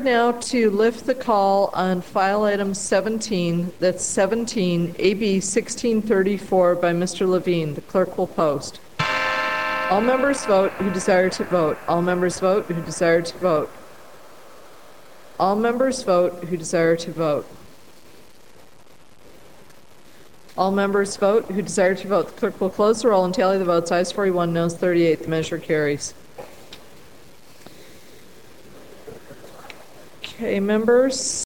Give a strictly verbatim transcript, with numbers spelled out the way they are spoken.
prepared now to lift the call on file item seventeen, that's seventeen, A B sixteen thirty-four by Mister Levine. The clerk will post. All members vote who desire to vote. All members vote who desire to vote. All members vote who desire to vote. All members vote who desire to vote. The clerk will close the roll and tally the votes. Ayes forty-one, noes thirty-eight. The measure carries. Okay, members.